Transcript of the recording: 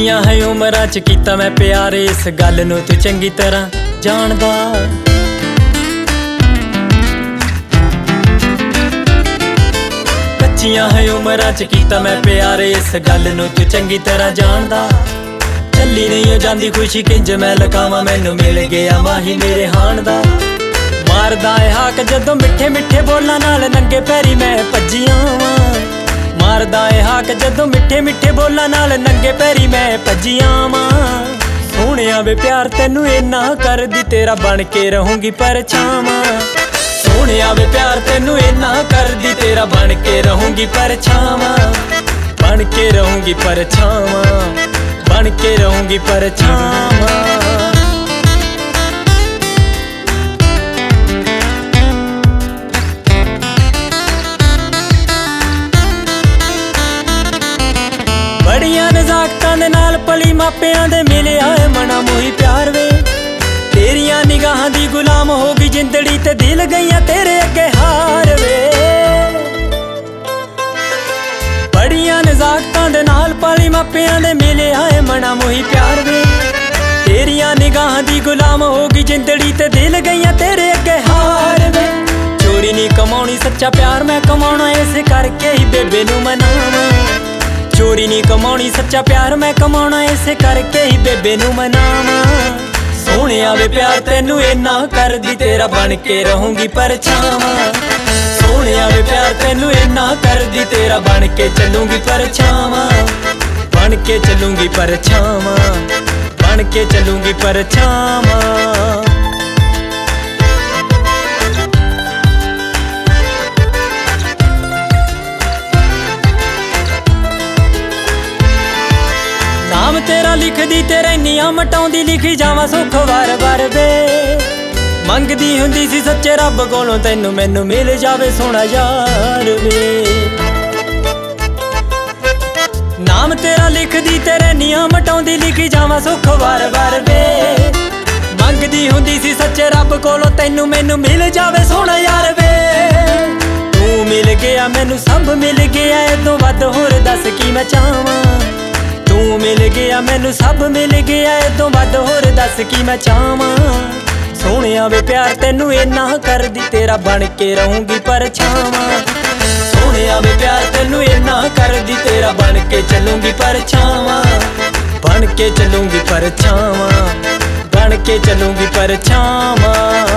ਕੱਚੀਆਂ ਹੈ ਉਮਰਾਂ ਚ ਕੀਤਾ ਮੈਂ ਪਿਆਰ, ਇਸ ਗੱਲ ਨੂੰ ਤੂੰ ਚੰਗੀ ਤਰ੍ਹਾਂ ਜਾਣਦਾ। ਕੱਚੀਆਂ ਹੈ ਉਮਰਾਂ ਚ ਕੀਤਾ ਮੈਂ ਪਿਆਰ, ਇਸ ਗੱਲ ਨੂੰ ਤੂੰ ਚੰਗੀ ਤਰ੍ਹਾਂ ਜਾਣਦਾ। ਚੱਲੀ ਨਹੀਂ ਜਾਂਦੀ ਖੁਸ਼ੀ ਕਿੰਜ ਮੈਂ ਲਕਾਵਾਂ, ਮੈਨੂੰ ਮਿਲ ਗਿਆ ਮਾਹੀ ਮੇਰੇ ਹਾਣ ਦਾ। ਮਾਰਦਾ ਏ ਹਾਕ ਜਦੋਂ ਮਿੱਠੇ ਮਿੱਠੇ ਬੋਲਾਂ ਨਾਲ ਨੰਗੇ ਪੈਰੀ ਮੈਂ ਭੱਜੀਆਂ ਵਾਂ। ਮਾਰਦਾ ਏ ਹਾਕ ਜਦੋਂ ਮਿੱਠੇ ਮਿੱਠੇ ਬੋਲਾਂ ਨਾਲ ਨੰਗੇ ਪੈਰੀ ਮੈਂ ਭੱਜੀਆਂ ਵਾਂ। ਸੋਹਣਿਆ ਵੇ ਪਿਆਰ ਤੈਨੂੰ ਇੰਨਾ ਕਰਦੀ, ਤੇਰਾ ਬਣ ਕੇ ਰਹੂੰਗੀ ਪਰਛਾਵਾਂ। ਸੋਹਣਿਆ ਵੇ ਪਿਆਰ ਤੈਨੂੰ ਇੰਨਾ ਕਰਦੀ, ਤੇਰਾ ਬਣ ਕੇ ਰਹੂੰਗੀ ਪਰਛਾਵਾਂ। ਬਣ ਕੇ ਰਹੂੰਗੀ ਪਰਛਾਵਾਂ, ਬਣ ਕੇ ਰਹੂੰਗੀ ਪਰਛਾਵਾਂ। ਬੜੀਆਂ ਨਜ਼ਾਕਤਾਂ ਦੇ ਨਾਲ ਪਲੀ ਮਾਪਿਆਂ ਦੇ ਮਿਲਿਆ ਏ ਮਨਾ ਮੋਹੀ ਪਿਆਰ ਵੇ। ਤੇਰੀਆਂ ਨਿਗਾਹਾਂ ਦੀ ਗੁਲਾਮ ਹੋ ਗਈ ਜਿੰਦੜੀ, ਤੇ ਦਿਲ ਗਈਆਂ ਤੇਰੇ ਅੱਗੇ ਹਾਰ ਵੇ। ਬੜੀਆਂ ਨਜ਼ਾਕਤਾਂ ਦੇ ਨਾਲ ਪਲੀ ਮਾਪਿਆਂ ਦੇ ਮਿਲਿਆ ਏ ਮਨਾ ਮੋਹੀ ਪਿਆਰ ਵੇ। ਤੇਰੀਆਂ ਨਿਗਾਹਾਂ ਦੀ ਗੁਲਾਮ ਹੋ ਗਈ ਜਿੰਦੜੀ, ਤੇ ਦਿਲ ਗਈਆਂ ਤੇਰੇ ਅੱਗੇ ਹਾਰ ਵੇ। ਚੋਰੀ ਨਹੀਂ ਕਮਾਉਣੀ ਸੱਚਾ ਪਿਆਰ ਮੈਂ ਕਮਾਉਣਾ, ਇਸੇ ਕਰਕੇ ਹੀ ਬੇਬੇ ਨੂੰ ਮਨਾਵਾਂ। ਚੋਰੀ ਨਹੀਂ ਕਮਾਉਣੀ ਸੱਚਾ ਪਿਆਰ ਮੈਂ ਕਮਾਉਣਾ, ਇਸੇ ਕਰਕੇ ਹੀ ਬੇਬੇ ਨੂੰ ਮਨਾਵਾਂ। ਸੋਹਣਿਆ ਵੇ ਪਿਆਰ ਤੈਨੂੰ ਇੰਨਾ ਕਰਦੀ, ਤੇਰਾ ਬਣ ਕੇ ਰਹੂੰਗੀ ਪਰਛਾਵਾਂ। ਸੋਹਣਿਆ ਵੇ ਪਿਆਰ ਤੈਨੂੰ ਇੰਨਾ ਕਰਦੀ, ਤੇਰਾ ਬਣ ਕੇ ਚੱਲੂੰਗੀ ਪਰਛਾਵਾਂ। ਬਣ ਕੇ ਚੱਲੂੰਗੀ ਪਰਛਾਵਾਂ, ਬਣ ਕੇ ਚੱਲੂੰਗੀ ਪਰਛਾਵਾਂ। ਨਾਮ ਤੇਰਾ ਲਿਖਦੀ ਤੇ ਰਹਿਨੀਆਂ ਮਟਾਉਂਦੀ, ਲਿਖੀ ਜਾਵਾਂ ਸੁੱਖ ਵਾਰ-ਵਾਰ ਵੇ। ਮੰਗਦੀ ਹੁੰਦੀ ਸੀ ਸੱਚੇ ਰੱਬ ਕੋਲੋਂ ਤੈਨੂੰ, ਮੈਨੂੰ ਮਿਲ ਜਾਵੇ ਸੋਹਣਾ ਯਾਰ ਵੇ। ਨਾਮ ਤੇਰਾ ਲਿਖਦੀ ਤੇ ਰਹਿਨੀਆਂ ਮਟਾਉਂਦੀ, ਲਿਖੀ ਜਾਵਾਂ ਸੁੱਖ ਵਾਰ-ਵਾਰ ਵੇ। ਮੰਗਦੀ ਹੁੰਦੀ ਸੀ ਸੱਚੇ ਰੱਬ ਕੋਲੋਂ ਤੈਨੂੰ, ਮੈਨੂੰ ਮਿਲ ਜਾਵੇ ਸੋਹਣਾ ਯਾਰ ਵੇ। ਤੂੰ ਮਿਲ ਗਿਆ ਮੈਨੂੰ ਸਭ ਮਿਲ ਗਿਆ, ਇਹ ਤੋਂ ਵੱਧ ਹੋਰ ਦੱਸ ਕੀ ਮੈਂ ਚਾਹਵਾਂ। ਤੂੰ ਮਿਲ ਗਿਆ ਮੈਨੂੰ ਸਭ ਮਿਲ ਗਿਆ, ਇਹ ਤੋਂ ਵੱਧ ਹੋਰ ਦੱਸ ਕੀ ਮੈਂ ਚਾਹਵਾਂ। ਸੋਹਣਿਆ ਵੇ ਪਿਆਰ ਤੈਨੂੰ ਇੰਨਾ ਕਰਦੀ, ਤੇਰਾ ਬਣ ਕੇ ਰਹੂੰਗੀ ਪਰਛਾਵਾਂ। ਸੋਹਣਿਆ ਵੇ ਪਿਆਰ ਤੈਨੂੰ ਇੰਨਾ ਕਰਦੀ, ਤੇਰਾ ਬਣ ਕੇ ਚੱਲੂੰਗੀ ਪਰਛਾਵਾਂ। ਬਣ ਕੇ ਚੱਲੂੰਗੀ ਪਰਛਾਵਾਂ, ਬਣ ਕੇ ਚੱਲੂੰਗੀ ਪਰਛਾਵਾਂ।